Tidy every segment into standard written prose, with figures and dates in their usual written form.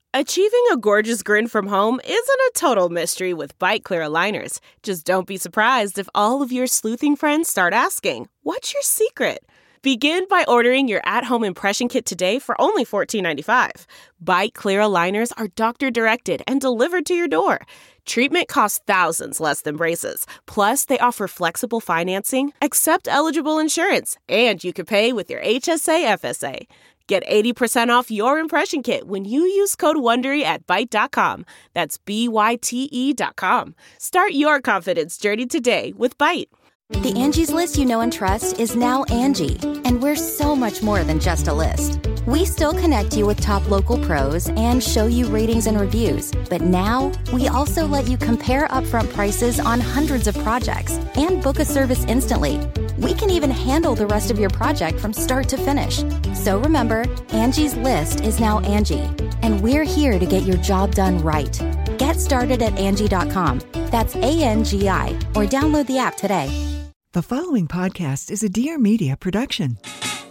Achieving a gorgeous grin from home isn't a total mystery with Byte Clear aligners. Just don't be surprised if all of your sleuthing friends start asking, "What's your secret?" Begin by ordering your at-home impression kit today for only $14.95. Byte Clear aligners are doctor-directed and delivered to your door. Treatment costs thousands less than braces. Plus, they offer flexible financing, accept eligible insurance, and you can pay with your HSA FSA. Get 80% off your impression kit when you use code WONDERY at Byte.com. That's BYTE.com. Start your confidence journey today with Byte. The Angie's List you know and trust is now Angie, and we're so much more than just a list. We still connect you with top local pros and show you ratings and reviews, but now we also let you compare upfront prices on hundreds of projects and book a service instantly. We can even handle the rest of your project from start to finish. So remember, Angie's List is now Angie, and we're here to get your job done right. Get started at Angie.com. That's ANGI, or download the app today. The following podcast is a Dear Media production.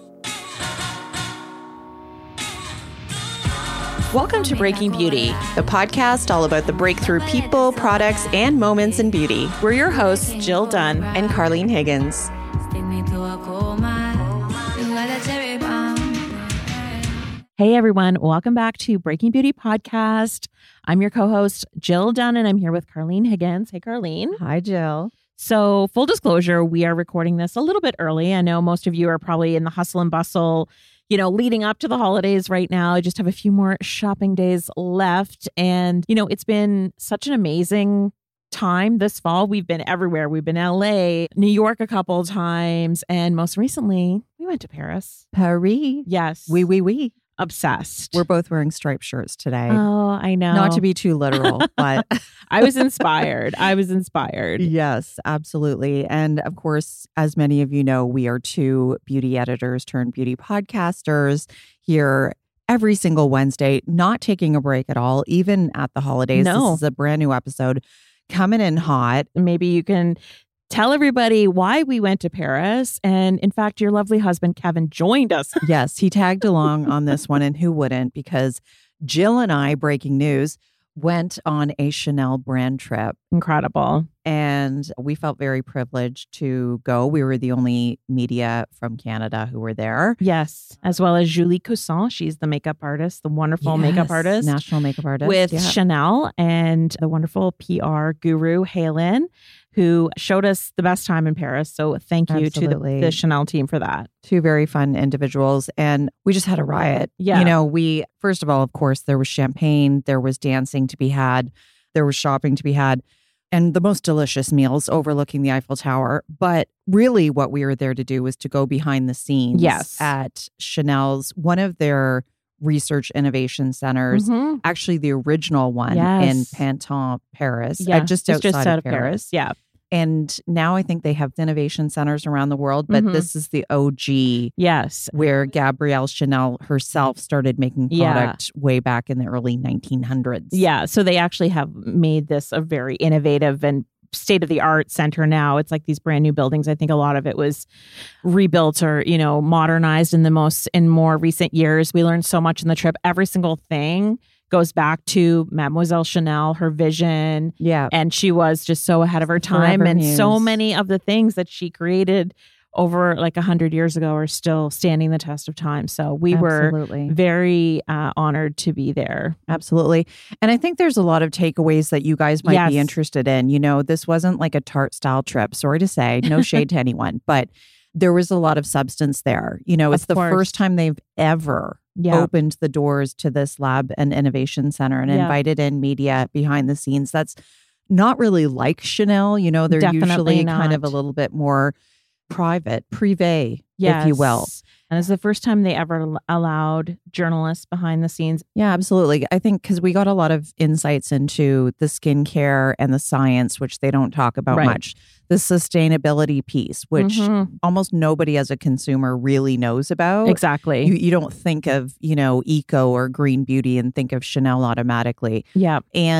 Welcome to Breaking Beauty, the podcast all about the breakthrough people, products, and moments in beauty. We're your hosts, Jill Dunn and Carlene Higgins. Hey everyone, welcome back to Breaking Beauty Podcast. I'm your co-host, Jill Dunn, and I'm here with Carlene Higgins. Hey Carlene. Hi Jill. So full disclosure, we are recording this a little bit early. I know most of you are probably in the hustle and bustle, leading up to the holidays right now. I just have a few more shopping days left. And, it's been such an amazing time this fall. We've been everywhere. We've been LA, New York a couple of times. And most recently, we went to Paris. Paris. Yes. Oui. Obsessed. We're both wearing striped shirts today. Oh, I know. Not to be too literal, but I was inspired. Yes, absolutely. And of course, as many of you know, we are two beauty editors turned beauty podcasters here every single Wednesday, not taking a break at all, even at the holidays. No. This is a brand new episode coming in hot. Maybe you can tell everybody why we went to Paris. And in fact, your lovely husband, Kevin, joined us. Yes, he tagged along on this one. And who wouldn't? Because Jill and I, breaking news, went on a Chanel brand trip. Incredible. And we felt very privileged to go. We were the only media from Canada who were there. Yes. As well as Julie Coussin. She's the makeup artist, the wonderful makeup artist. National makeup artist. With Chanel, and the wonderful PR guru, Halen, who showed us the best time in Paris. So thank you to the Chanel team for that. Two very fun individuals. And we just had a riot. Yeah. We, first of all, of course, there was champagne, there was dancing to be had, there was shopping to be had, and the most delicious meals overlooking the Eiffel Tower. But really what we were there to do was to go behind the scenes at Chanel's, one of their research innovation centers, actually the original one in Pantin, Paris, just outside of Paris. Yeah. And now I think they have innovation centers around the world, but this is the OG. Yes. Where Gabrielle Chanel herself started making product way back in the early 1900s. Yeah. So they actually have made this a very innovative and state-of-the-art center now. It's like these brand new buildings. I think a lot of it was rebuilt or, modernized in more recent years. We learned so much in the trip. Every single thing goes back to Mademoiselle Chanel, her vision. Yeah. And she was just so ahead of her time. And so many of the things that she created over like 100 years ago are still standing the test of time. So we were very honored to be there. Absolutely. And I think there's a lot of takeaways that you guys might be interested in. This wasn't like a tart style trip. Sorry to say, no shade to anyone, but there was a lot of substance there. It's the first time they've ever opened the doors to this lab and innovation center and invited in media behind the scenes. That's not really like Chanel. They're Definitely usually not. kind of a little bit more private, privé, if you will. And it's the first time they ever allowed journalists behind the scenes. Yeah, absolutely. I think because we got a lot of insights into the skincare and the science, which they don't talk about much. The sustainability piece, which almost nobody as a consumer really knows about. Exactly. You don't think of, eco or green beauty and think of Chanel automatically. Yeah. And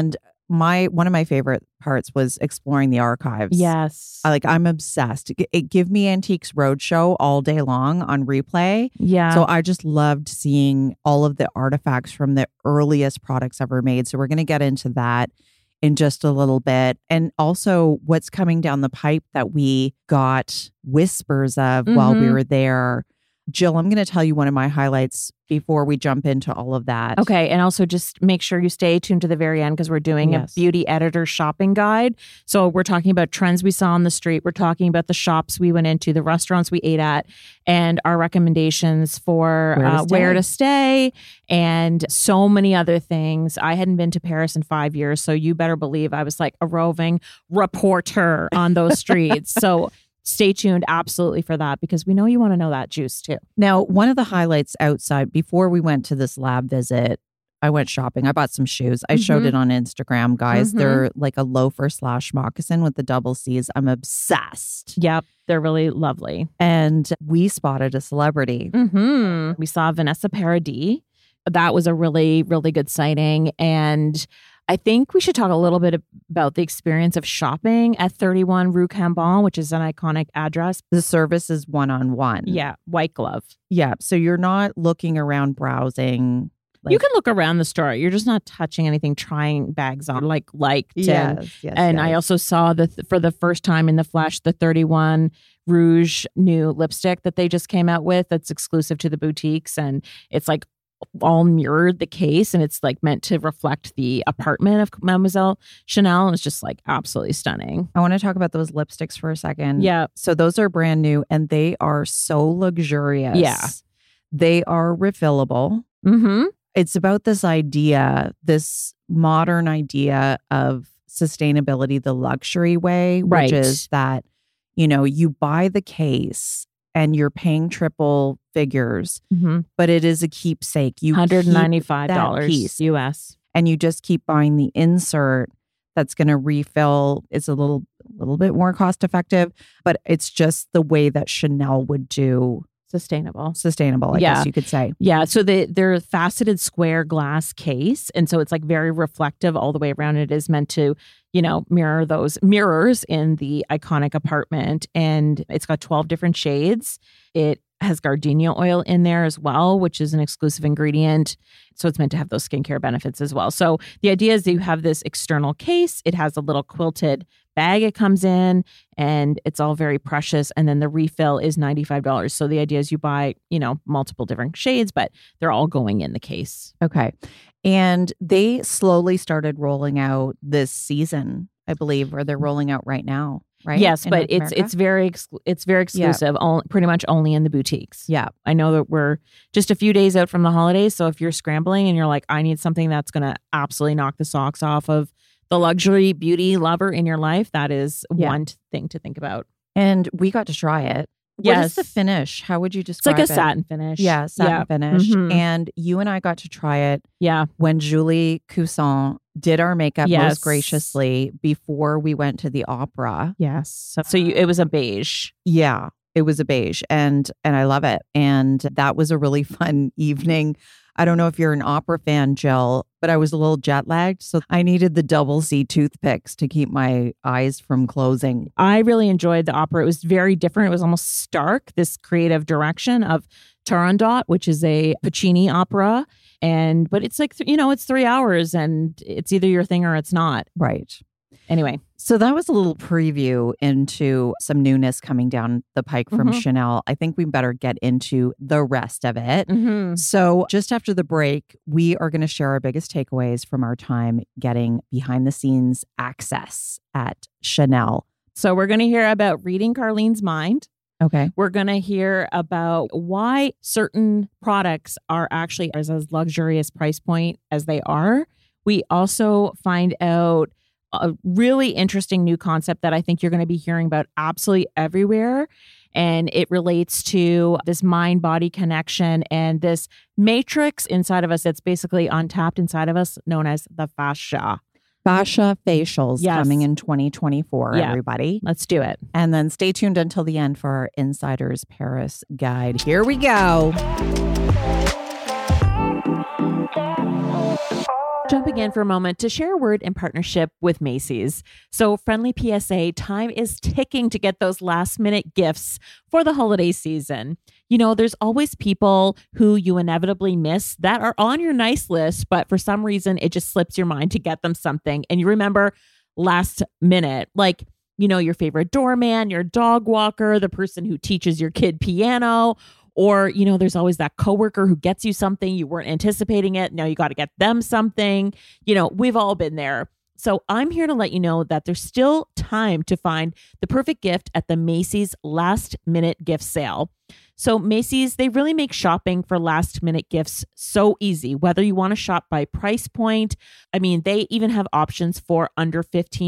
one of my favorite parts was exploring the archives. Yes. I'm obsessed. Give me Antiques Roadshow all day long on replay. Yeah. So I just loved seeing all of the artifacts from the earliest products ever made. So we're going to get into that in just a little bit. And also what's coming down the pipe that we got whispers of while we were there. Jill, I'm going to tell you one of my highlights before we jump into all of that. Okay. And also just make sure you stay tuned to the very end because we're doing a beauty editor shopping guide. So we're talking about trends we saw on the street. We're talking about the shops we went into, the restaurants we ate at, and our recommendations for where to stay and so many other things. I hadn't been to Paris in 5 years, so you better believe I was like a roving reporter on those streets. So stay tuned absolutely for that because we know you want to know that juice too. Now, one of the highlights outside, before we went to this lab visit, I went shopping. I bought some shoes. I showed it on Instagram, guys. They're like a loafer / moccasin with the double C's. I'm obsessed. Yep. They're really lovely. And we spotted a celebrity. We saw Vanessa Paradis. That was a really, really good sighting. And I think we should talk a little bit about the experience of shopping at 31 Rue Cambon, which is an iconic address. The service is one-on-one. Yeah, white glove. Yeah, so you're not looking around browsing. You can look around the store. You're just not touching anything, trying bags on liked. Yes. I also saw for the first time in the flesh, the 31 Rouge new lipstick that they just came out with that's exclusive to the boutiques. And it's like all mirrored the case and it's like meant to reflect the apartment of Mademoiselle Chanel. And it's just like absolutely stunning. I want to talk about those lipsticks for a second. Yeah. So those are brand new and they are so luxurious. Yeah. They are refillable. It's about this idea, this modern idea of sustainability, the luxury way, which is that, you buy the case and you're paying triple figures, but it is a keepsake. You $195 US. And you just keep buying the insert that's going to refill. It's a little bit more cost effective, but it's just the way that Chanel would do sustainable, I guess you could say. Yeah. So they're a faceted square glass case. And so it's like very reflective all the way around. It is meant to, mirror those mirrors in the iconic apartment. And it's got 12 different shades. It has gardenia oil in there as well, which is an exclusive ingredient. So it's meant to have those skincare benefits as well. So the idea is that you have this external case. It has a little quilted bag it comes in and it's all very precious. And then the refill is $95. So the idea is you buy, multiple different shades, but they're all going in the case. Okay. And they slowly started rolling out this season, I believe, or they're rolling out right now. Right? Yes, but it's very exclusive. Pretty much only in the boutiques. Yeah, I know that we're just a few days out from the holidays. So if you're scrambling and you're like, I need something that's going to absolutely knock the socks off of the luxury beauty lover in your life, that is one thing to think about. And we got to try it. Yes. What is the finish? How would you describe it? It's like a satin finish. Yeah, satin finish. And you and I got to try it when Julie Cousson did our makeup most graciously before we went to the opera. Yes. So it was a beige. Yeah, it was a beige. And I love it. And that was a really fun evening. I don't know if you're an opera fan, Jill, but I was a little jet lagged. So I needed the double C toothpicks to keep my eyes from closing. I really enjoyed the opera. It was very different. It was almost stark, this creative direction of Turandot, which is a Puccini opera. But it's like, it's 3 hours and it's either your thing or it's not. Right. Anyway. So that was a little preview into some newness coming down the pike from Chanel. I think we better get into the rest of it. So just after the break, we are going to share our biggest takeaways from our time getting behind the scenes access at Chanel. So we're going to hear about reading Carlene's mind. Okay. We're going to hear about why certain products are actually as luxurious price point as they are. We also find out a really interesting new concept that I think you're going to be hearing about absolutely everywhere. And it relates to this mind-body connection and this matrix inside of us that's basically untapped inside of us, known as the fascia. Fascia facials coming in 2024, everybody. Let's do it. And then stay tuned until the end for our Insider's Paris guide. Here we go. Jumping in for a moment to share a word in partnership with Macy's. So, friendly PSA, time is ticking to get those last minute gifts for the holiday season. You know, there's always people who you inevitably miss that are on your nice list, but for some reason it just slips your mind to get them something. And you remember last minute, like, you know, your favorite doorman, your dog walker, the person who teaches your kid piano. Or, you know, there's always that coworker who gets you something, you weren't anticipating it. Now you got to get them something. You know, we've all been there. So I'm here to let you know that there's still time to find the perfect gift at the Macy's last minute gift sale. So Macy's, they really make shopping for last minute gifts so easy, whether you want to shop by price point. I mean, they even have options for under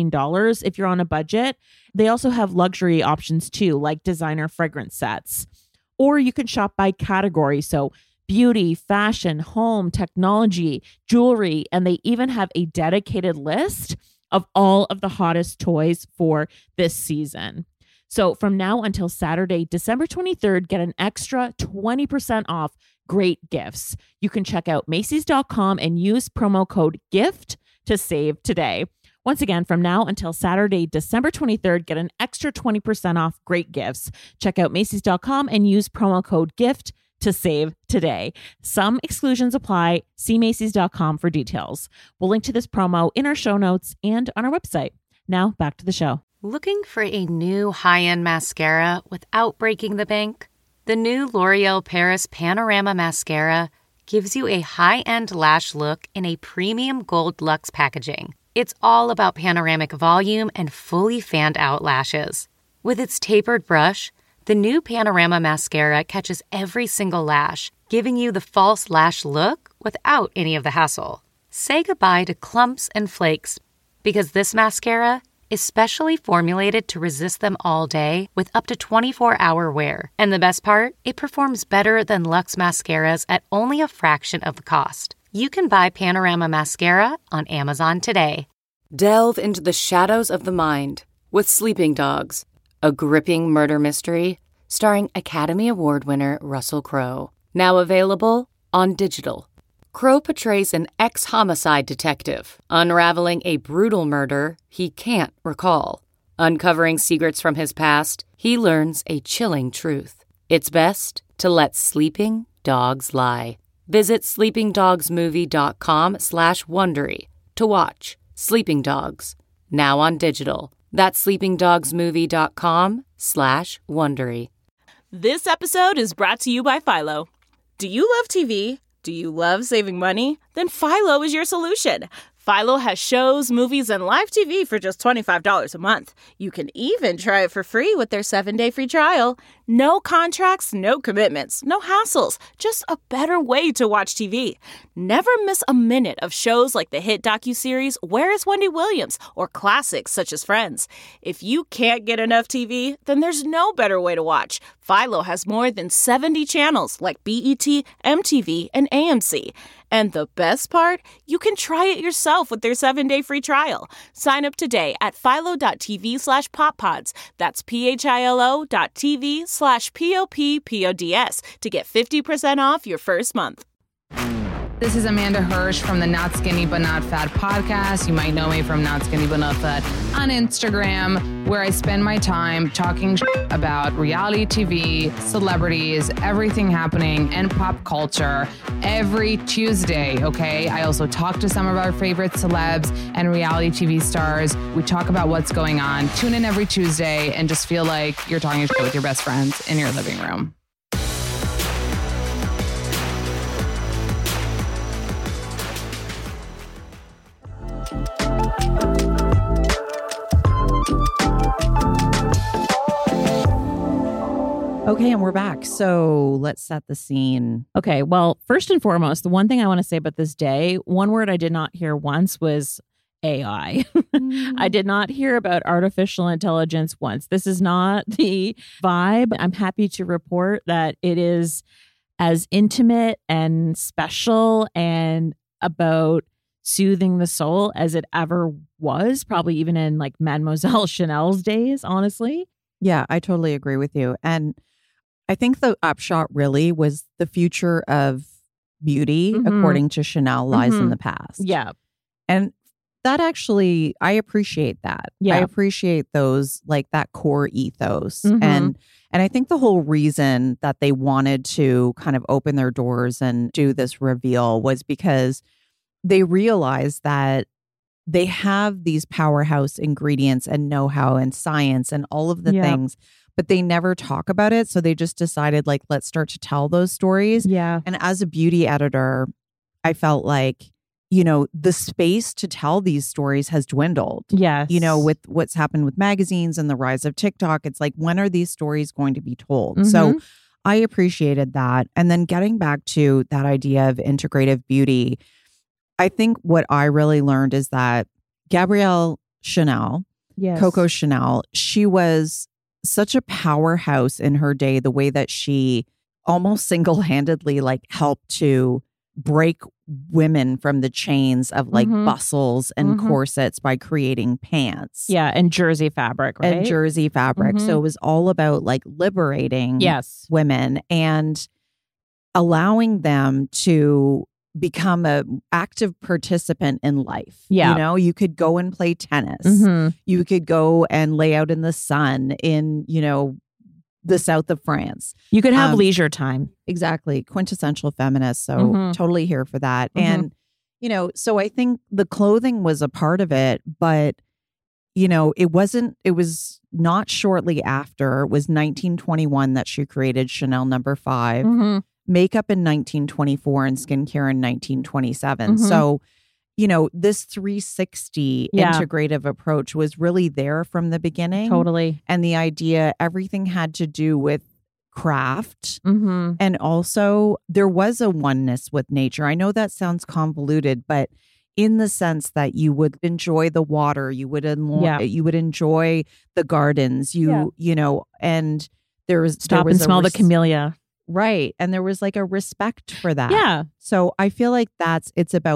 $15 if you're on a budget. They also have luxury options too, like designer fragrance sets. Or you can shop by category. So beauty, fashion, home, technology, jewelry, and they even have a dedicated list of all of the hottest toys for this season. So from now until Saturday, December 23rd, get an extra 20% off great gifts. You can check out Macy's.com and use promo code GIFT to save today. Once again, from now until Saturday, December 23rd, get an extra 20% off great gifts. Check out Macy's.com and use promo code GIFT to save today. Some exclusions apply. See Macy's.com for details. We'll link to this promo in our show notes and on our website. Now, back to the show. Looking for a new high-end mascara without breaking the bank? The new L'Oreal Paris Panorama Mascara gives you a high-end lash look in a premium gold luxe packaging. It's all about panoramic volume and fully fanned-out lashes. With its tapered brush, the new Panorama Mascara catches every single lash, giving you the false lash look without any of the hassle. Say goodbye to clumps and flakes, because this mascara is specially formulated to resist them all day with up to 24-hour wear. And the best part? It performs better than Luxe mascaras at only a fraction of the cost. You can buy Panorama Mascara on Amazon today. Delve into the shadows of the mind with Sleeping Dogs, a gripping murder mystery starring Academy Award winner Russell Crowe. Now available on digital. Crowe portrays an ex-homicide detective unraveling a brutal murder he can't recall. Uncovering secrets from his past, he learns a chilling truth. It's best to let sleeping dogs lie. Visit sleepingdogsmovie.com/Wondery to watch Sleeping Dogs, now on digital. That's sleepingdogsmovie.com/Wondery. This episode is brought to you by Philo. Do you love TV? Do you love saving money? Then Philo is your solution. Philo has shows, movies, and live TV for just $25 a month. You can even try it for free with their 7-day free trial. No contracts, no commitments, no hassles. Just a better way to watch TV. Never miss a minute of shows like the hit docuseries Where is Wendy Williams? Or classics such as Friends. If you can't get enough TV, then there's no better way to watch. Philo has more than 70 channels like BET, MTV, and AMC. And the best part? You can try it yourself with their 7-day free trial. Sign up today at philo.tv/poppods. That's philo.tv/POPPODS to get 50% off your first month. This is Amanda Hirsch from the Not Skinny But Not Fat podcast. You might know me from Not Skinny But Not Fat on Instagram, where I spend my time talking about reality TV, celebrities, everything happening in pop culture every Tuesday, okay? I also talk to some of our favorite celebs and reality TV stars. We talk about what's going on. Tune in every Tuesday and just feel like you're talking shit with your best friends in your living room. Okay, and we're back. So let's set the scene. Okay, well, first and foremost, the one thing I want to say about this day, one word I did not hear once was AI. I did not hear about artificial intelligence once. This is not the vibe. I'm happy to report that it is as intimate and special and about soothing the soul as it ever was, probably even in like Mademoiselle Chanel's days, honestly. Yeah, I totally agree with you. And I think the upshot really was the future of beauty, according to Chanel, lies in the past. Yeah. And that actually, I appreciate that. Yeah. I appreciate those, like that core ethos. Mhm. And I think the whole reason that they wanted to kind of open their doors and do this reveal was because they realized that they have these powerhouse ingredients and know-how and science and all of the Yeah. things, but they never talk about it. So they just decided, like, let's start to tell those stories. Yeah. And as a beauty editor, I felt like, you know, the space to tell these stories has dwindled. Yes. You know, with what's happened with magazines and the rise of TikTok, it's like, when are these stories going to be told? So I appreciated that. And then getting back to that idea of integrative beauty, I think what I really learned is that Gabrielle Chanel, Yes. Coco Chanel, she was such a powerhouse in her day, the way that she almost single-handedly like helped to break women from the chains of like bustles and corsets by creating pants. Yeah. And jersey fabric, right? And jersey fabric. So it was all about like liberating Yes. women and allowing them to become an active participant in life. Yeah. You know, you could go and play tennis. Mhm. You could go and lay out in the sun in, you know, the south of France. You could have leisure time. Exactly. Quintessential feminist. So totally here for that. And, you know, so I think the clothing was a part of it, but, you know, it was not shortly after. It was 1921 that she created Chanel No. 5, makeup in 1924, and skincare in 1927. So, you know, this 360 integrative approach was really there from the beginning. Totally. And the idea, everything had to do with craft. And also there was a oneness with nature. I know that sounds convoluted, but in the sense that you would enjoy the water, you would enjoy the gardens, you know, and there was and smell the camellia. Right. And there was like a respect for that. Yeah. So I feel like that's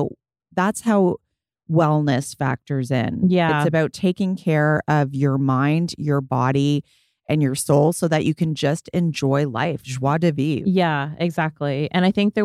how wellness factors in. Yeah. It's about taking care of your mind, your body, and your soul so that you can just enjoy life. Joie de vivre. Yeah, exactly. And I think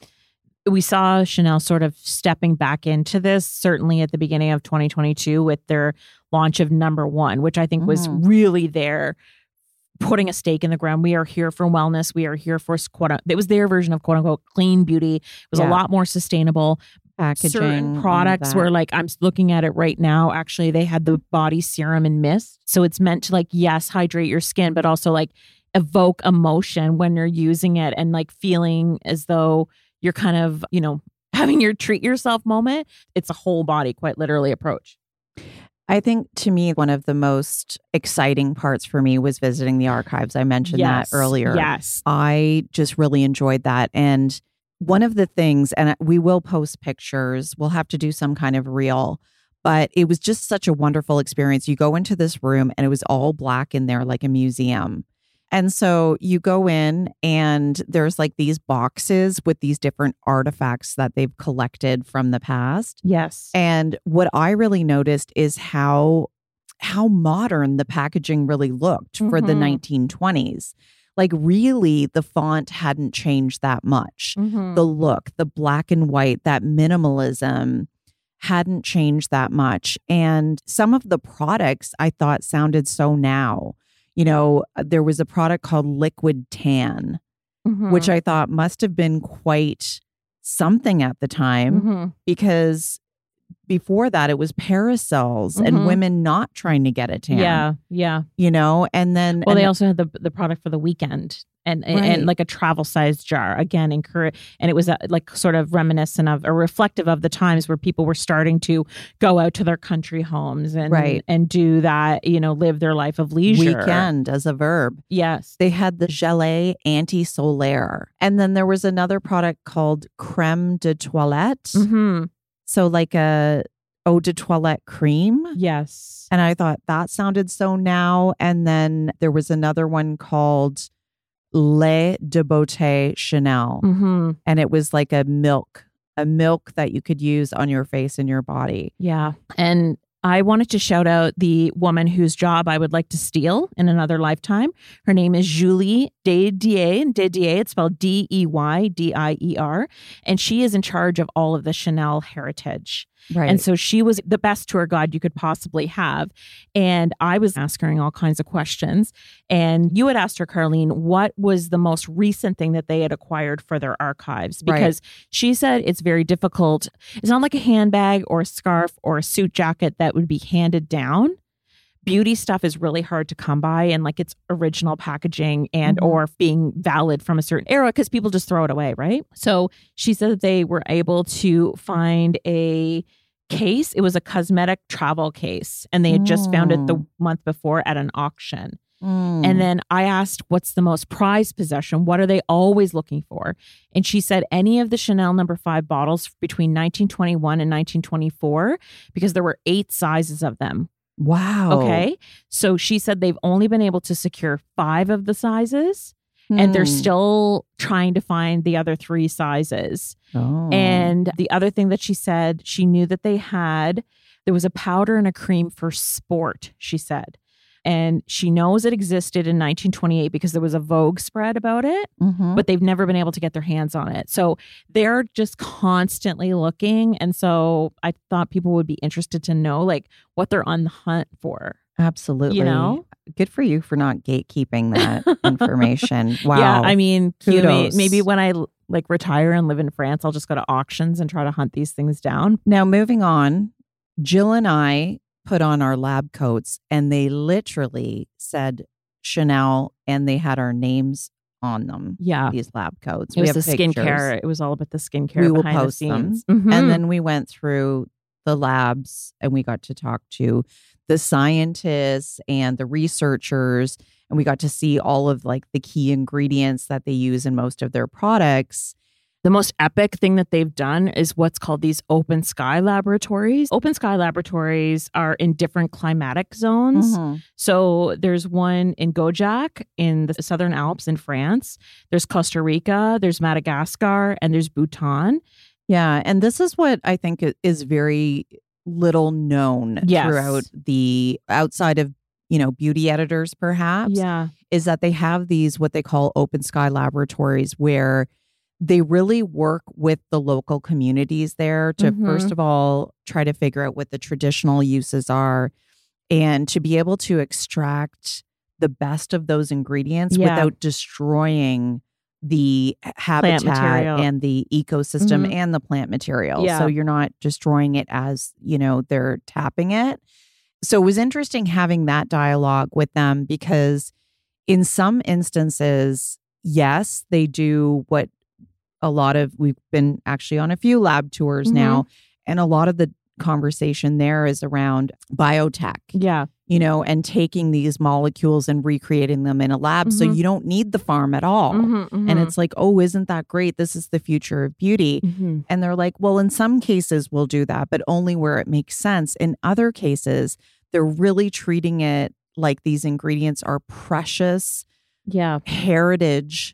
we saw Chanel sort of stepping back into this, certainly at the beginning of 2022 with their launch of No. 1, which I think was really there, putting a stake in the ground. We are here for wellness. We are here for it was their version of quote unquote clean beauty. It was a lot more sustainable. Packaging. Certain products were like, I'm looking at it right now. Actually, they had the body serum and mist. So it's meant to like, yes, hydrate your skin, but also like evoke emotion when you're using it and like feeling as though you're kind of, you know, having your treat yourself moment. It's a whole body, quite literally, approach. I think to me, one of the most exciting parts for me was visiting the archives. I mentioned that earlier. Yes. I just really enjoyed that. And one of the things, and we will post pictures, we'll have to do some kind of reel, but it was just such a wonderful experience. You go into this room and it was all black in there, like a museum. And so you go in and there's like these boxes with these different artifacts that they've collected from the past. Yes. And what I really noticed is how modern the packaging really looked for the 1920s. Like really the font hadn't changed that much. The look, the black and white, that minimalism hadn't changed that much. And some of the products I thought sounded so now. You know, there was a product called Liquid Tan, which I thought must have been quite something at the time because before that it was Parasols and women not trying to get a tan. Yeah. Yeah. You know, and then they also had the product for the weekend and like a travel sized jar again, and it was like sort of reminiscent of or reflective of the times where people were starting to go out to their country homes and do that, you know, live their life of leisure. Weekend as a verb. Yes. They had the Gelée Anti-Solaire. And then there was another product called Crème de Toilette. So like a eau de toilette cream. Yes. And I thought that sounded so now. And then there was another one called Lait de Beauté Chanel. And it was like a milk that you could use on your face and your body. Yeah. And I wanted to shout out the woman whose job I would like to steal in another lifetime. Her name is Julie Dedier. Dedier, it's spelled Deydier. And she is in charge of all of the Chanel heritage. Right. And so she was the best tour guide you could possibly have. And I was asking her all kinds of questions. And you had asked her, Carlene, what was the most recent thing that they had acquired for their archives? Because she said it's very difficult. It's not like a handbag or a scarf or a suit jacket that would be handed down. Beauty stuff is really hard to come by, and like its original packaging and or being valid from a certain era, because people just throw it away, right? So she said that they were able to find a case. It was a cosmetic travel case, and they had just found it the month before at an auction. And then I asked, what's the most prized possession? What are they always looking for? And she said any of the Chanel No. 5 bottles between 1921 and 1924, because there were 8 sizes of them. Wow. Okay. So she said they've only been able to secure 5 of the sizes, and they're still trying to find the other 3 sizes. And the other thing that she said, she knew that there was a powder and a cream for sport, she said. And she knows it existed in 1928 because there was a Vogue spread about it, but they've never been able to get their hands on it. So they're just constantly looking. And so I thought people would be interested to know like what they're on the hunt for. Absolutely. You know? Good for you for not gatekeeping that information. Wow. Yeah, I mean, kudos. maybe when I like retire and live in France, I'll just go to auctions and try to hunt these things down. Now, moving on, Jill and I put on our lab coats, and they literally said Chanel, and they had our names on them. Yeah. These lab coats. It was have the pictures. skincare. It was all about the skincare. We will behind post the them. scenes. And then we went through the labs, and we got to talk to the scientists and the researchers, and we got to see all of like the key ingredients that they use in most of their products. The most epic thing that they've done is what's called these open sky laboratories. Open sky laboratories are in different climatic zones. So there's one in Gojak in the Southern Alps in France. There's Costa Rica, there's Madagascar, and there's Bhutan. Yeah. And this is what I think is very little known throughout the outside of, beauty editors, perhaps. Yeah. Is that they have these, what they call open sky laboratories, where they really work with the local communities there to, first of all, try to figure out what the traditional uses are and to be able to extract the best of those ingredients without destroying the habitat and the ecosystem and the plant material. Yeah. So you're not destroying it as, they're tapping it. So it was interesting having that dialogue with them, because in some instances, yes, they do what we've been actually on a few lab tours now, and a lot of the conversation there is around biotech. Yeah. And taking these molecules and recreating them in a lab. So you don't need the farm at all. And it's like, oh, isn't that great? This is the future of beauty. And they're like, well, in some cases we'll do that, but only where it makes sense. In other cases, they're really treating it like these ingredients are precious heritage,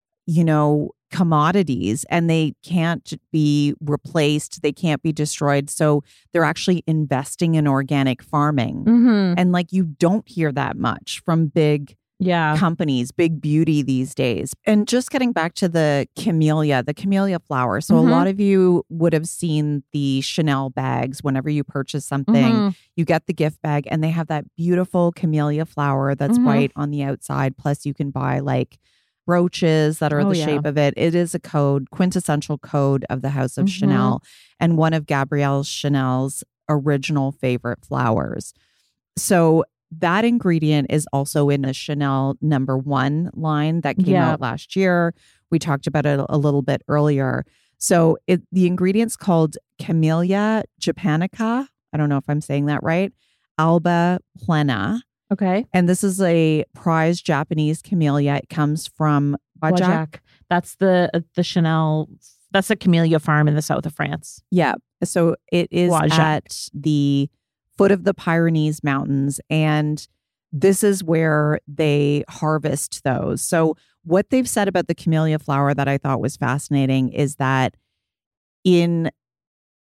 commodities, and they can't be replaced. They can't be destroyed. So they're actually investing in organic farming. And like, you don't hear that much from big companies, big beauty these days. And just getting back to the camellia flower. So a lot of you would have seen the Chanel bags. Whenever you purchase something, you get the gift bag, and they have that beautiful camellia flower that's white on the outside. Plus you can buy like brooches that are the shape of it. It is a quintessential code of the House of Chanel, and one of Gabrielle Chanel's original favorite flowers. So that ingredient is also in a Chanel No. 1 line that came out last year. We talked about it a little bit earlier. So the ingredient's called Camellia japonica. I don't know if I'm saying that right. Alba plena. Okay. And this is a prized Japanese camellia. It comes from Gojak. That's the Chanel. That's a camellia farm in the south of France. Yeah. So it is at the foot of the Pyrenees Mountains. And this is where they harvest those. So what they've said about the camellia flower that I thought was fascinating is that in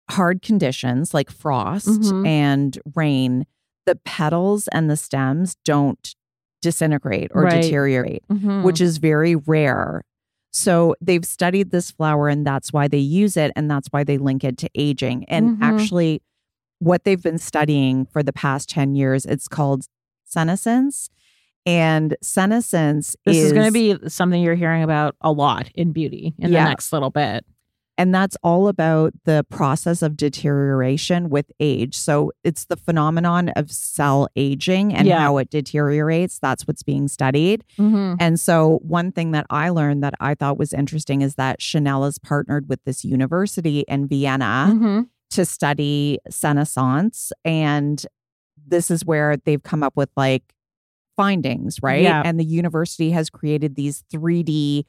hard conditions like frost Mhm. and rain, the petals and the stems don't disintegrate or Right. deteriorate, Mhm. which is very rare. So they've studied this flower and that's why they use it and that's why they link it to aging. And Mhm. actually, what they've been studying for the past 10 years, it's called senescence. And senescence This is going to be something you're hearing about a lot in beauty in the next little bit. And that's all about the process of deterioration with age. So it's the phenomenon of cell aging and how it deteriorates. That's what's being studied. Mhm. And so one thing that I learned that I thought was interesting is that Chanel has partnered with this university in Vienna Mhm. to study senescence. And this is where they've come up with like findings, right? Yeah. And the university has created these 3D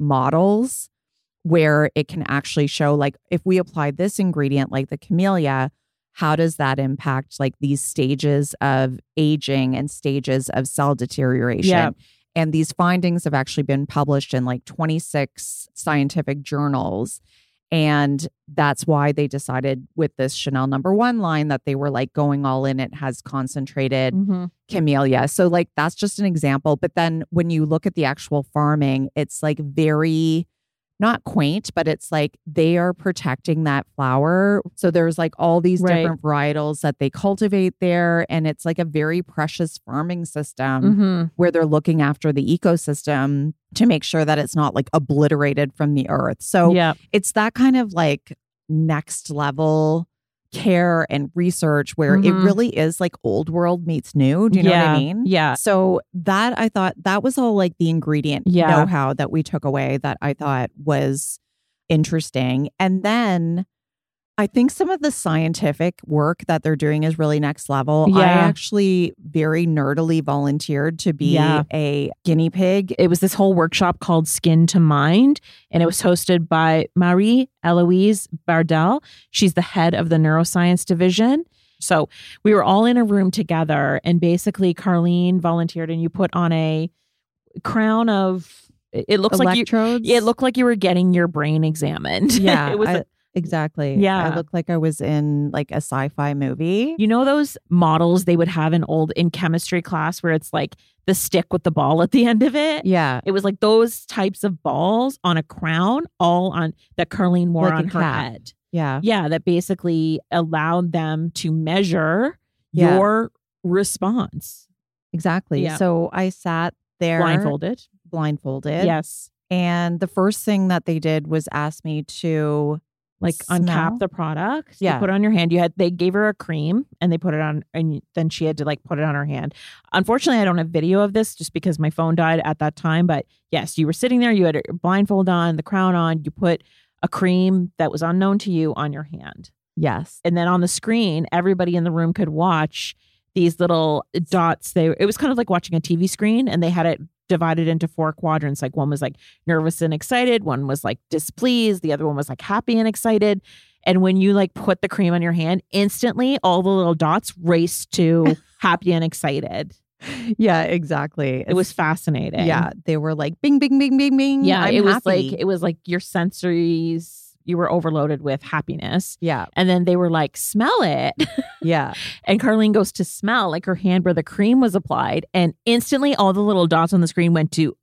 models where it can actually show like if we apply this ingredient like the camellia, how does that impact like these stages of aging and stages of cell deterioration? Yeah. And these findings have actually been published in like 26 scientific journals. And that's why they decided with this Chanel #1 line that they were like going all in. It has concentrated Mhm. camellia. So like that's just an example. But then when you look at the actual farming, it's like very not quaint, but it's like they are protecting that flower. So there's like all these Right. different varietals that they cultivate there. And it's like a very precious farming system Mhm. where they're looking after the ecosystem to make sure that it's not like obliterated from the earth. So Yeah. it's that kind of like next level care and research where it Mhm. really is like old world meets new. Do you know what I mean? Yeah. So that I thought that was all like the ingredient know-how that we took away that I thought was interesting. And then I think some of the scientific work that they're doing is really next level. I Yeah. actually very nerdily volunteered to be a guinea pig. It was this whole workshop called Skin to Mind, and it was hosted by Marie-Eloise Bardel. She's the head of the neuroscience division. So we were all in a room together, and basically Carlene volunteered, and you put on a crown of, it looks Electrodes? like it looked like you were getting your brain examined. Yeah, it was exactly. Yeah. I looked like I was in like a sci-fi movie. you know those models they would have in chemistry class where it's like the stick with the ball at the end of it? Yeah. It was like those types of balls on a crown, all on that Carlene wore Like a on her cap. head. Yeah. Yeah, that basically allowed them to measure Yeah. your response. Exactly. Yeah. So I sat there blindfolded. Yes. And the first thing that they did was ask me to Like smell. uncap the product. Yeah. You put it on your hand. They gave her a cream and they put it on, and then she had to like put it on her hand. Unfortunately, I don't have video of this just because my phone died at that time. But yes, you were sitting there, you had a blindfold on, the crown on, you put a cream that was unknown to you on your hand. Yes. And then on the screen, everybody in the room could watch these little dots. It was kind of like watching a TV screen, and they had it divided into 4 quadrants. Like one was like nervous and excited, one was like displeased, the other one was like happy and excited. And when you like put the cream on your hand, instantly all the little dots raced to happy and excited. Yeah, exactly. It was fascinating. Yeah. They were like bing, bing, bing, bing, bing. Yeah. I'm it was happy. like your sensories, you were overloaded with happiness. Yeah. And then they were like, smell it. Yeah. And Carlene goes to smell like her hand where the cream was applied. And instantly all the little dots on the screen went to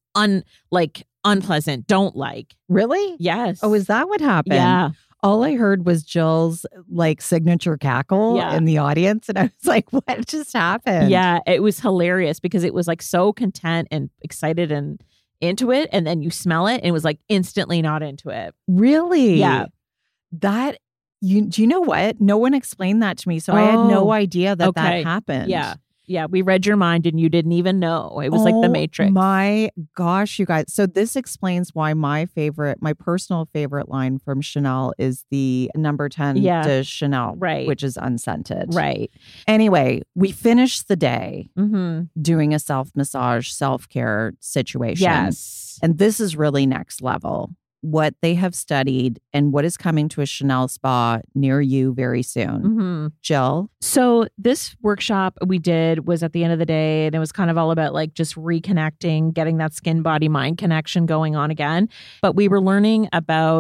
unpleasant, don't like. Really? Yes. Oh, is that what happened? Yeah. All I heard was Jill's like signature cackle Yeah. in the audience. And I was like, what just happened? Yeah. It was hilarious because it was like so content and excited and into it. And then you smell it and it was like instantly not into it. Really? Yeah. Do you know what? No one explained that to me. So I had no idea that okay. that happened. Yeah. Yeah. We read your mind and you didn't even know. It was like the Matrix. My gosh, you guys. So this explains why my personal favorite line from Chanel is the number 10 de Chanel, Right. which is unscented. Right. Anyway, we finished the day Mm-hmm. doing a self-massage, self-care situation. Yes. And this is really next level. What they have studied and what is coming to a Chanel spa near you very soon. Mm-hmm. Jill? So this workshop we did was at the end of the day, and it was kind of all about like just reconnecting, getting that skin, body, mind connection going on again. But we were learning about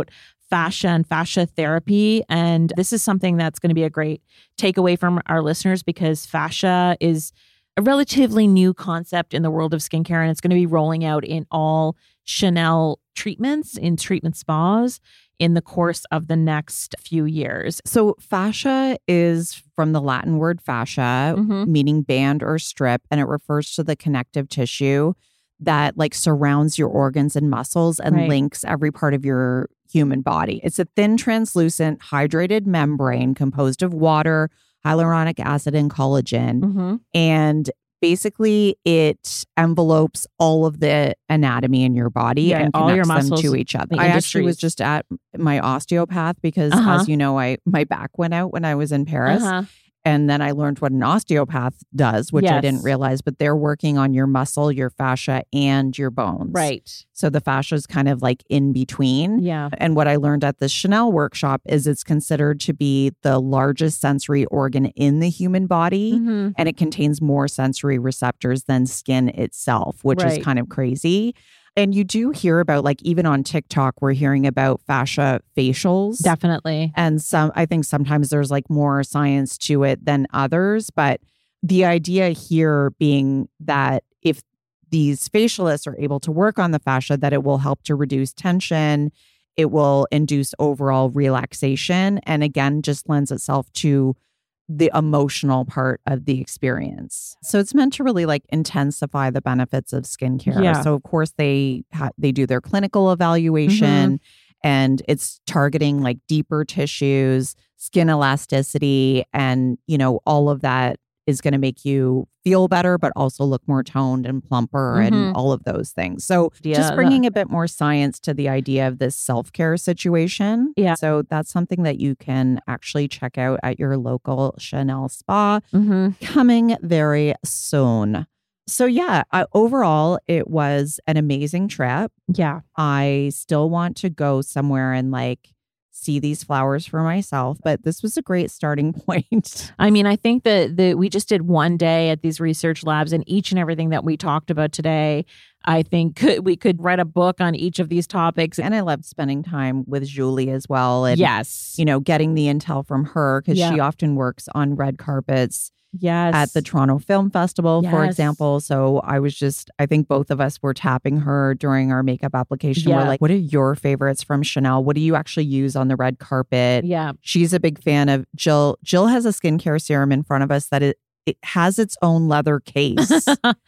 fascia and fascia therapy. And this is something that's going to be a great takeaway from our listeners because fascia is a relatively new concept in the world of skincare, and it's going to be rolling out in all Chanel treatments, in treatment spas in the course of the next few years. So fascia is from the Latin word fascia, meaning band or strip, and it refers to the connective tissue that like surrounds your organs and muscles and links every part of your human body. It's a thin, translucent, hydrated membrane composed of water, hyaluronic acid, and collagen. And basically, it envelopes all of the anatomy in your body and all your connects muscles, them to each other. the I actually was industries. just at my osteopath because, as you know, my back went out when I was in Paris. And then I learned what an osteopath does, which I didn't realize, but they're working on your muscle, your fascia, and your bones. Right. So the fascia is kind of like in between. Yeah. And what I learned at the Chanel workshop is it's considered to be the largest sensory organ in the human body. And it contains more sensory receptors than skin itself, which is kind of crazy. And you do hear about, like, even on TikTok, we're hearing about fascia facials. Definitely. And I think sometimes there's like more science to it than others. But the idea here being that if these facialists are able to work on the fascia, that it will help to reduce tension. It will induce overall relaxation. And again, just lends itself to the emotional part of the experience. So it's meant to really like intensify the benefits of skincare. Yeah. So of course they do their clinical evaluation and it's targeting like deeper tissues, skin elasticity, and all of that is going to make you feel better, but also look more toned and plumper and all of those things. So just bringing a bit more science to the idea of this self-care situation. Yeah. So that's something that you can actually check out at your local Chanel spa coming very soon. So yeah, overall, it was an amazing trip. Yeah. I still want to go somewhere and like see these flowers for myself, but this was a great starting point. I mean, I think that we just did one day at these research labs, and each and everything that we talked about today, I think we could write a book on each of these topics. And I loved spending time with Julie as well. And, yes. Getting the intel from her because she often works on red carpets. Yes. At the Toronto Film Festival, for example. So I think both of us were tapping her during our makeup application. We're like, what are your favorites from Chanel? What do you actually use on the red carpet? Yeah. She's a big fan of Jill. Jill has a skincare serum in front of us that it has its own leather case.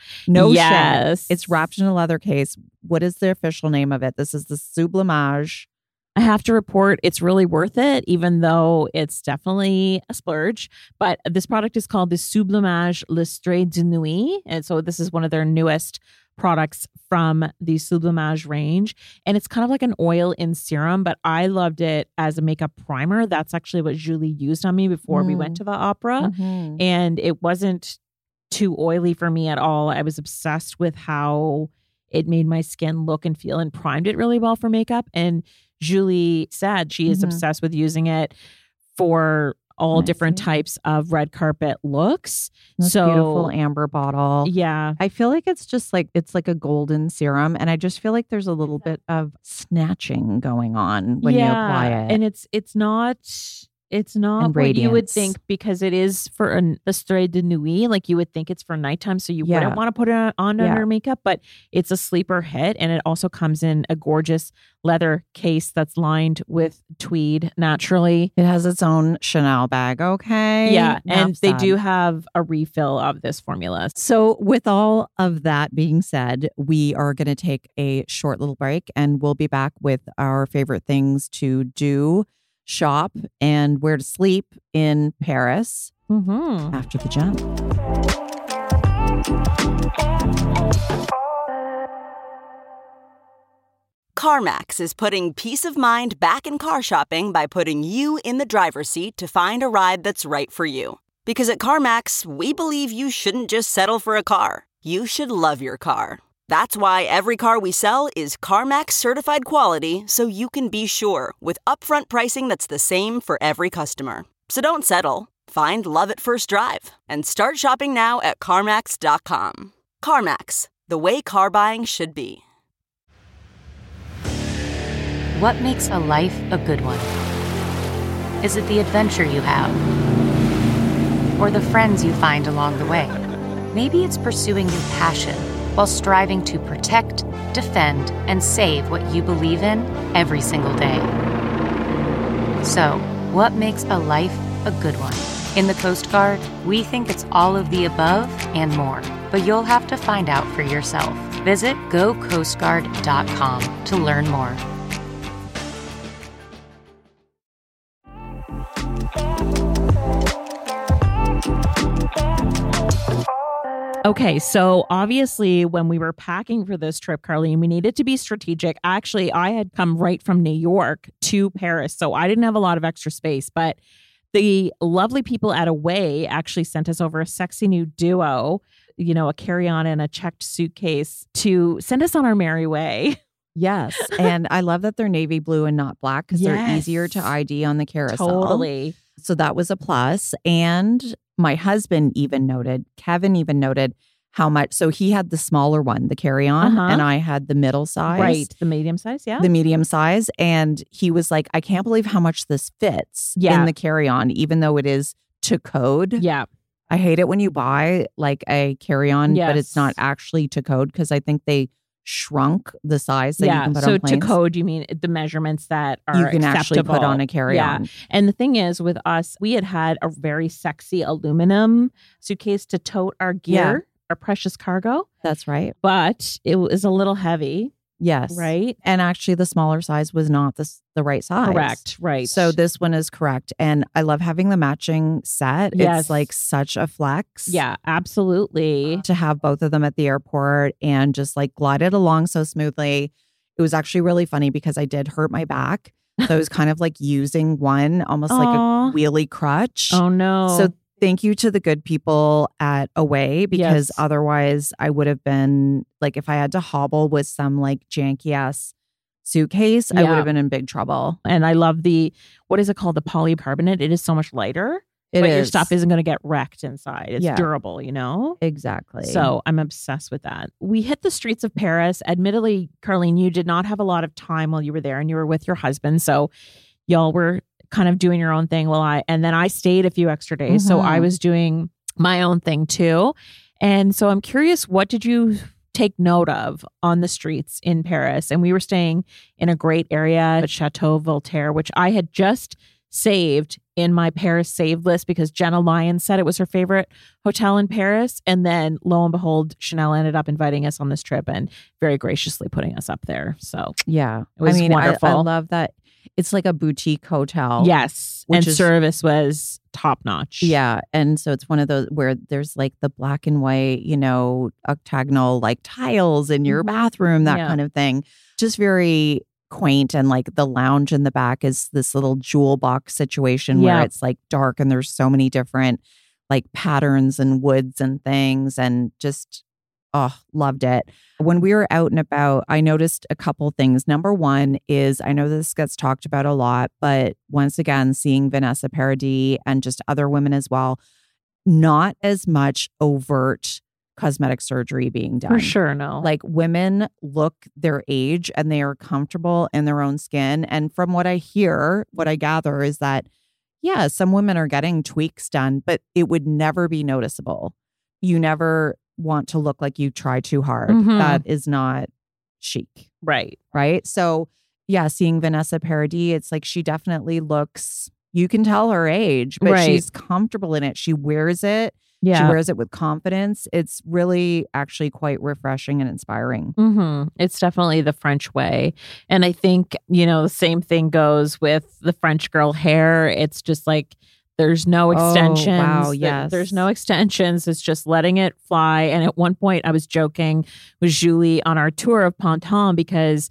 No shit. It's wrapped in a leather case. What is the official name of it? This is the Sublimage. I have to report it's really worth it, even though it's definitely a splurge. But this product is called the Sublimage L'Estrée de Nuit. And so this is one of their newest products from the Sublimage range. And it's kind of like an oil in serum, but I loved it as a makeup primer. That's actually what Julie used on me before we went to the opera. And it wasn't too oily for me at all. I was obsessed with how it made my skin look and feel and primed it really well for makeup. And Julie said she is obsessed with using it for all different types of red carpet looks. This beautiful amber bottle. Yeah. I feel like it's just like, it's like a golden serum. And I just feel like there's a little bit of snatching going on when you apply it. And it's not what you would think, because it is for an L'Estrée de Nuit. Like you would think it's for nighttime, so you wouldn't want to put it on under makeup, but it's a sleeper hit. And it also comes in a gorgeous leather case that's lined with tweed naturally. It has its own Chanel bag. Okay. Yeah. And they do have a refill of this formula. So with all of that being said, we are going to take a short little break and we'll be back with our favorite things to do, shop, and where to sleep in Paris after the jump. CarMax is putting peace of mind back in car shopping by putting you in the driver's seat to find a ride that's right for you. Because at CarMax, we believe you shouldn't just settle for a car. You should love your car. That's why every car we sell is CarMax certified quality, so you can be sure with upfront pricing that's the same for every customer. So don't settle. Find love at first drive and start shopping now at CarMax.com. CarMax, the way car buying should be. what makes a life a good one? Is it the adventure you have? Or the friends you find along the way? Maybe it's pursuing your passion while striving to protect, defend, and save what you believe in every single day. So, what makes a life a good one? In the Coast Guard, we think it's all of the above and more, but you'll have to find out for yourself. Visit gocoastguard.com to learn more. Okay, so obviously when we were packing for this trip, Carlene, we needed to be strategic. Actually, I had come right from New York to Paris, so I didn't have a lot of extra space, but the lovely people at Away actually sent us over a sexy new duo, you know, a carry-on and a checked suitcase to send us on our merry way. Yes. And I love that they're navy blue and not black because they're easier to ID on the carousel. Totally. So that was a plus. And my husband Kevin even noted how much. So he had the smaller one, the carry-on, and I had the middle size. Right. The medium size. Yeah. The medium size. And he was like, I can't believe how much this fits in the carry-on, even though it is to code. Yeah. I hate it when you buy like a carry-on, but it's not actually to code because I think they shrunk the size that you can put on planes. To code, you mean the measurements that are you can acceptable. actually put on a carry-on. Yeah. And the thing is with us, we had a very sexy aluminum suitcase to tote our gear, our precious cargo. That's right. But it was a little heavy. Yes. Right. And actually the smaller size was not the right size. Correct. Right. So this one is correct. And I love having the matching set. Yes. It's like such a flex. Yeah, absolutely. To have both of them at the airport and just like glide it along so smoothly. It was actually really funny because I did hurt my back. So I was kind of like using one almost like a wheelie crutch. Oh no. So thank you to the good people at Away because otherwise I would have been like, if I had to hobble with some like janky ass suitcase, I would have been in big trouble. And I love what is it called? The polycarbonate. It is so much lighter. Your stuff isn't going to get wrecked inside. It's durable, you know? Exactly. So I'm obsessed with that. We hit the streets of Paris. Admittedly, Carlene, you did not have a lot of time while you were there and you were with your husband. So y'all were kind of doing your own thing and then I stayed a few extra days. So I was doing my own thing too. And so I'm curious, what did you take note of on the streets in Paris? And we were staying in a great area at Chateau Voltaire, which I had just saved in my Paris saved list because Jenna Lyons said it was her favorite hotel in Paris. And then lo and behold, Chanel ended up inviting us on this trip and very graciously putting us up there. So yeah, it was wonderful. I love that. It's like a boutique hotel. Yes. And service was top notch. Yeah. And so it's one of those where there's like the black and white, you know, octagonal like tiles in your bathroom, that kind of thing. Just very quaint. And like the lounge in the back is this little jewel box situation where it's like dark and there's so many different like patterns and woods and things and just loved it. When we were out and about, I noticed a couple things. Number one is, I know this gets talked about a lot, but once again, seeing Vanessa Paradis and just other women as well, not as much overt cosmetic surgery being done. For sure, no. Like women look their age and they are comfortable in their own skin. And from what I hear, what I gather is that, yeah, some women are getting tweaks done, but it would never be noticeable. You never want to look like you try too hard. That is not chic. Right. Right. So yeah, seeing Vanessa Paradis, it's like she definitely looks, you can tell her age, but she's comfortable in it. She wears it. Yeah. She wears it with confidence. It's really actually quite refreshing and inspiring. It's definitely the French way. And I think, you know, the same thing goes with the French girl hair. It's just like, there's no extensions. Oh, wow, yes. There's no extensions. It's just letting it fly. And at one point I was joking with Julie on our tour of Ponton because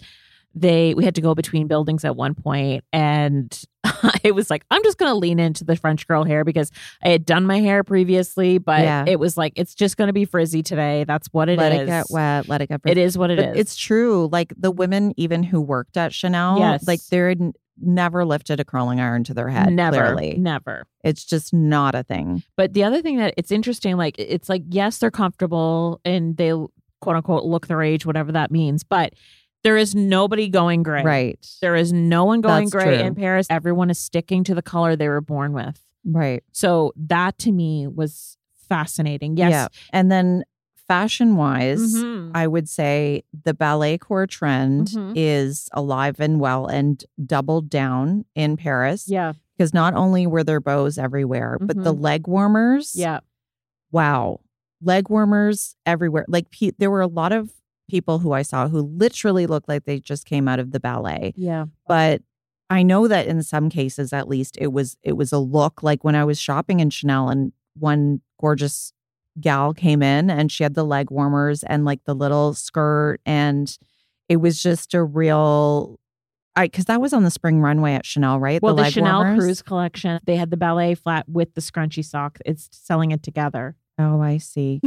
we had to go between buildings at one point, and it was like, I'm just going to lean into the French girl hair because I had done my hair previously, but it was like, it's just going to be frizzy today. That's what it is. Let it get wet. Let it get frizzy. It is what it is. It's true. Like the women even who worked at Chanel, like they're never lifted a curling iron to their head. Clearly. Never. It's just not a thing. But the other thing that it's interesting, like, it's like, yes, they're comfortable and they quote unquote look their age, whatever that means, but There is nobody going gray. Right. There is no one going That's gray true. in Paris. Everyone is sticking to the color they were born with. Right. So that to me was fascinating. Yes. Yeah. And then fashion wise, Mhm. I would say the ballet core trend Mhm. is alive and well and doubled down in Paris. Yeah. Because not only were there bows everywhere, but the leg warmers. Yeah. Wow. Leg warmers everywhere. Like there were a lot of people who I saw who literally looked like they just came out of the ballet. Yeah. But I know that in some cases, at least, it was a look. Like when I was shopping in Chanel and one gorgeous gal came in and she had the leg warmers and like the little skirt, and it was just a real. Because that was on the spring runway at Chanel, right? Well, the leg Chanel warmers. Cruise collection, they had the ballet flat with the scrunchy sock. It's selling it together. Oh, I see.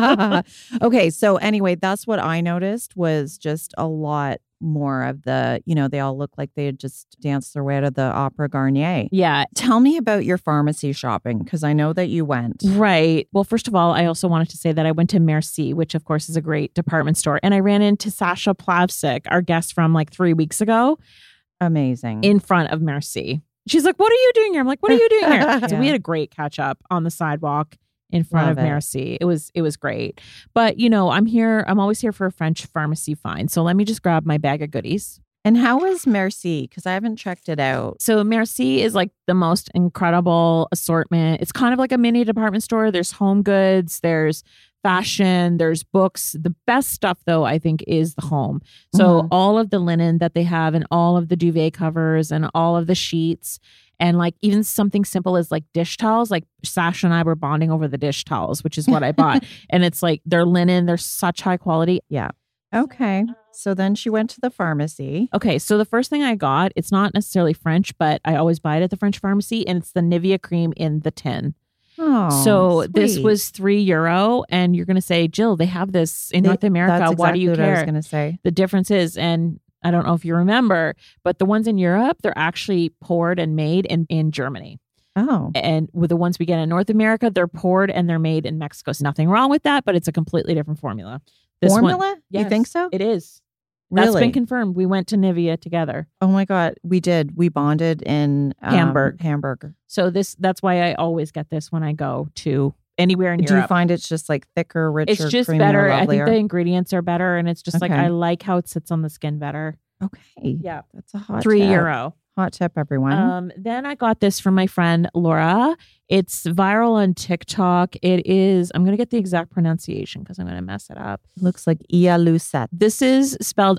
Okay. So anyway, that's what I noticed was just a lot more of the, they all look like they had just danced their way out of the Opera Garnier. Yeah. Tell me about your pharmacy shopping, because I know that you went. Right. Well, first of all, I also wanted to say that I went to Merci, which of course is a great department store. And I ran into Sasha Plavsik, our guest from like 3 weeks ago. Amazing. In front of Merci. She's like, "What are you doing here?" I'm like, "What are you doing here?" So we Yeah. had a great catch up on the sidewalk in front Love of it. Merci. It was great. But I'm always here for a French pharmacy find. So let me just grab my bag of goodies. And how is Merci? Because I haven't checked it out. So Merci is like the most incredible assortment. It's kind of like a mini department store. There's home goods, there's fashion, there's books. The best stuff though, I think, is the home. So all of the linen that they have and all of the duvet covers and all of the sheets and like even something simple as like dish towels. Like Sasha and I were bonding over the dish towels, which is what I bought. And it's like they're linen, they're such high quality. Yeah. Okay. So then she went to the pharmacy. Okay, so the first thing I got, it's not necessarily French, but I always buy it at the French pharmacy, and it's the Nivea cream in the tin. Oh, So this sweet. was €3, and you're going to say, Jill, they have this in North America. That's Why do you exactly what I was care? going to say. The difference is, and I don't know if you remember, but the ones in Europe, they're actually poured and made in Germany. Oh. And with the ones we get in North America, they're poured and they're made in Mexico. So nothing wrong with that, but it's a completely different formula. This Formula? One, You yes, think so? It is. That's Really? been confirmed. We went to Nivea together. Oh my God. We did. We bonded in Hamburg. So that's why I always get this when I go to anywhere in Do Europe. you find it's just like thicker, richer, It's just creamier, better. I think lovelier? the ingredients are better, and it's just like Okay. I like how it sits on the skin better. Okay. Yeah. That's a hot €3. tip. Hot tip, everyone. Then I got this from my friend Laura. It's viral on TikTok. It is, I'm going to get the exact pronunciation because I'm going to mess it up. Looks like Ialuset. This is spelled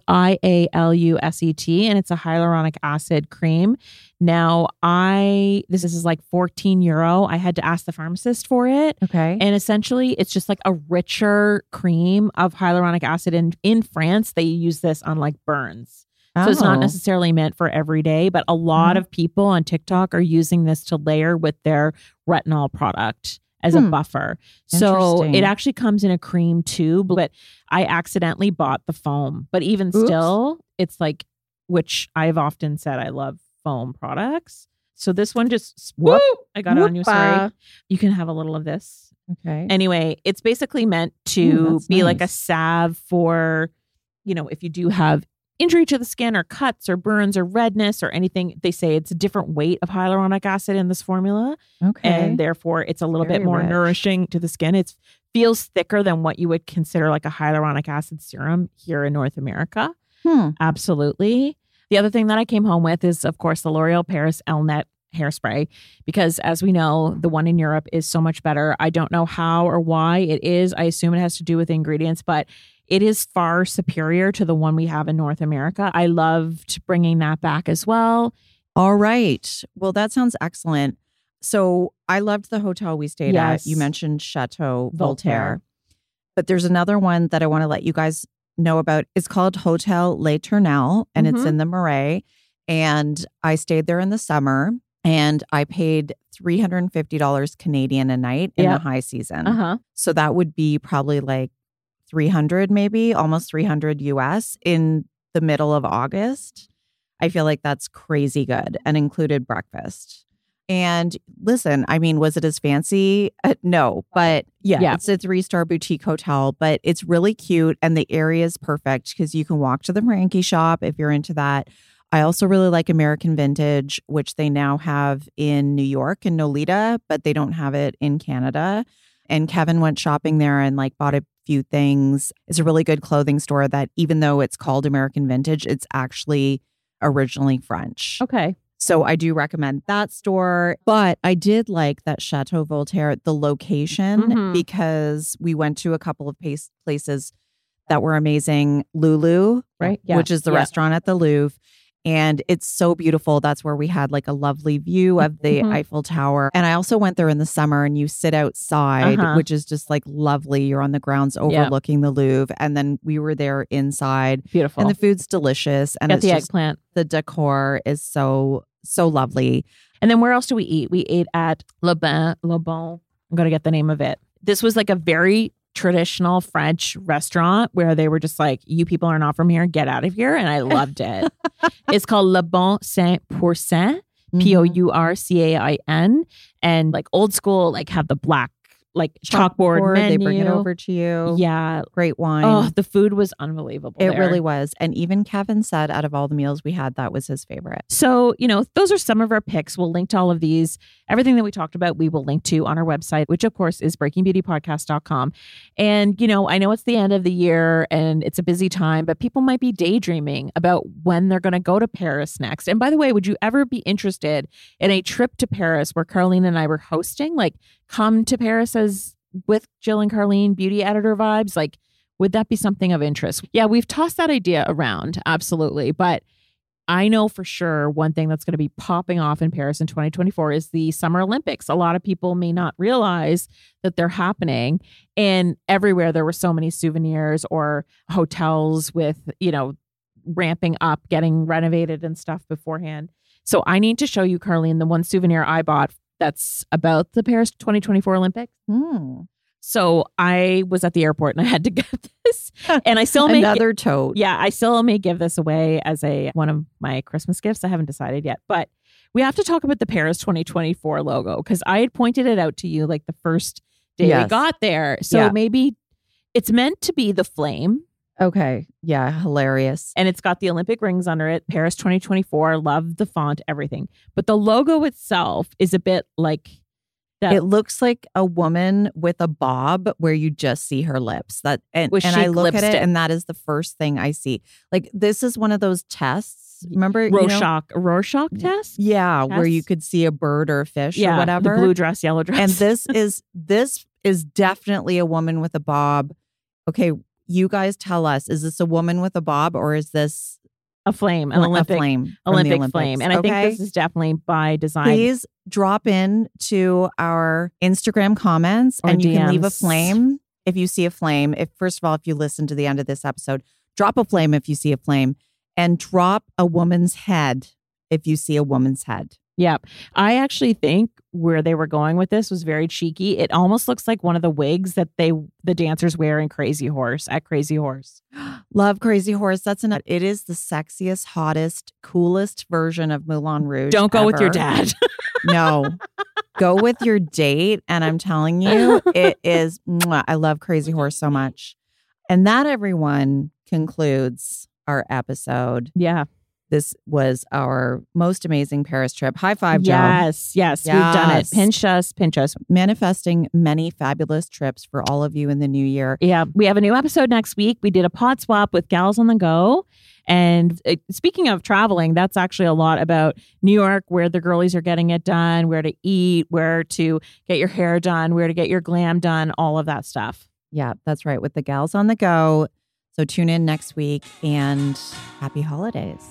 IALUSET, and it's a hyaluronic acid cream. Now, this is like €14. I had to ask the pharmacist for it. Okay. And essentially, it's just like a richer cream of hyaluronic acid. And in France, they use this on like burns. So it's not Oh. necessarily meant for every day, but a lot of people on TikTok are using this to layer with their retinol product as a buffer. So Interesting. it actually comes in a cream tube, but I accidentally bought the foam. But even Oops. still, it's like, which I've often said I love foam products. So this one just, whoop, I got it on you. Sorry. Whoop-a. You can have a little of this. Okay. Anyway, it's basically meant to that's be like a nice. salve for, if you do have injury to the skin or cuts or burns or redness or anything. They say it's a different weight of hyaluronic acid in this formula. Okay. And therefore it's a little Very bit more rich. nourishing to the skin. It feels thicker than what you would consider like a hyaluronic acid serum here in North America. Absolutely. The other thing that I came home with is, of course, the L'Oreal Paris Elnet hairspray, because as we know, the one in Europe is so much better. I don't know how or why it is. I assume it has to do with ingredients, but it is far superior to the one we have in North America. I loved bringing that back as well. All right. Well, that sounds excellent. So I loved the hotel we stayed Yes. at. You mentioned Chateau Voltaire. Voltaire. But there's another one that I want to let you guys know about. It's called Hotel Les Tournelles, and it's in the Marais. And I stayed there in the summer, and I paid $350 Canadian a night in the high season. Uh-huh. So that would be probably like 300, maybe almost 300 US in the middle of August. I feel like that's crazy good, and included breakfast. And listen, I mean, was it as fancy? No, but yeah, it's a 3-star boutique hotel, but it's really cute. And the area is perfect because you can walk to the Frankie shop if you're into that. I also really like American Vintage, which they now have in New York and Nolita, but they don't have it in Canada. And Kevin went shopping there and like bought a few things. It's a really good clothing store that even though it's called American Vintage, it's actually originally French. Okay. So I do recommend that store. But I did like that Chateau Voltaire, the location, because we went to a couple of places that were amazing. Lulu, right? Yeah. Which is the restaurant at the Louvre. And it's so beautiful. That's where we had like a lovely view of the Eiffel Tower. And I also went there in the summer and you sit outside, which is just like lovely. You're on the grounds overlooking the Louvre. And then we were there inside. Beautiful. And the food's delicious. And it's the eggplant. The decor is so lovely. And then where else do we eat? We ate at Le Bon. I'm going to get the name of it. This was like a very traditional French restaurant where they were just like, you people are not from here, get out of here. And I loved it. It's called Le Bon Saint-Pourçain, Pourcain. And like old school, like have the black like chalkboard menu. They bring it over to you. Yeah. Great wine. Oh, the food was unbelievable. It really was. And even Kevin said out of all the meals we had, that was his favorite. So, those are some of our picks. We'll link to all of these. Everything that we talked about, we will link to on our website, which of course is breakingbeautypodcast.com. And, I know it's the end of the year and it's a busy time, but people might be daydreaming about when they're going to go to Paris next. And by the way, would you ever be interested in a trip to Paris where Carlene and I were hosting? Like, come to Paris with Jill and Carlene, beauty editor vibes. Like, would that be something of interest? Yeah, we've tossed that idea around. Absolutely. But I know for sure one thing that's going to be popping off in Paris in 2024 is the Summer Olympics. A lot of people may not realize that they're happening. And everywhere there were so many souvenirs or hotels with, ramping up, getting renovated and stuff beforehand. So I need to show you, Carlene, the one souvenir I bought that's about the Paris 2024 Olympics. So I was at the airport and I had to get this, and I still may another tote. Yeah, I still may give this away as one of my Christmas gifts. I haven't decided yet, but we have to talk about the Paris 2024 logo because I had pointed it out to you like the first day we got there. So maybe it's meant to be the flame. Okay. Yeah. Hilarious. And it's got the Olympic rings under it. Paris 2024. Love the font, everything. But the logo itself is a bit like that. It looks like a woman with a bob where you just see her lips. And I look at it and that is the first thing I see. Like, this is one of those tests. Remember Rorschach test? Yeah, where you could see a bird or a fish or whatever. The blue dress, yellow dress. And this is definitely a woman with a bob. Okay. You guys tell us, is this a woman with a bob or is this a flame, an Olympic flame? And I think this is definitely by design. Please drop in to our Instagram comments and you can leave a flame if you see a flame. First of all, if you listen to the end of this episode, drop a flame if you see a flame and drop a woman's head if you see a woman's head. Yeah. I actually think where they were going with this was very cheeky. It almost looks like one of the wigs that the dancers wear in Crazy Horse at Crazy Horse. Love Crazy Horse. It is the sexiest, hottest, coolest version of Moulin Rouge. Don't go with your dad. No. Go with your date. And I'm telling you, it is, I love Crazy Horse so much. And that, everyone, concludes our episode. Yeah. This was our most amazing Paris trip. High five, Joe. Yes, we've done it. Pinch us. Manifesting many fabulous trips for all of you in the new year. Yeah, we have a new episode next week. We did a pod swap with Gals on the Go. And speaking of traveling, that's actually a lot about New York, where the girlies are getting it done, where to eat, where to get your hair done, where to get your glam done, all of that stuff. Yeah, that's right. With the Gals on the Go. So tune in next week and happy holidays.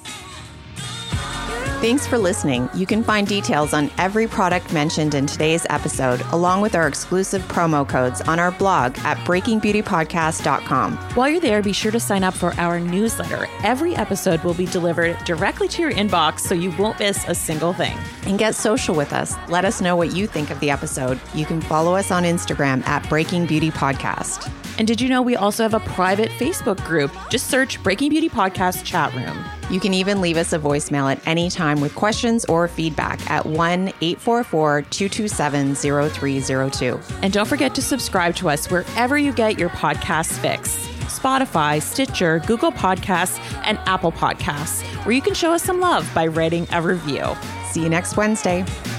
Thanks for listening. You can find details on every product mentioned in today's episode, along with our exclusive promo codes on our blog at breakingbeautypodcast.com. While you're there, be sure to sign up for our newsletter. Every episode will be delivered directly to your inbox, so you won't miss a single thing. And get social with us. Let us know what you think of the episode. You can follow us on Instagram at Breaking Beauty Podcast. And did you know we also have a private Facebook group? Just search Breaking Beauty Podcast Chat Room. You can even leave us a voicemail at any time with questions or feedback at 1-844-227-0302. And don't forget to subscribe to us wherever you get your podcasts fix. Spotify, Stitcher, Google Podcasts, and Apple Podcasts, where you can show us some love by writing a review. See you next Wednesday.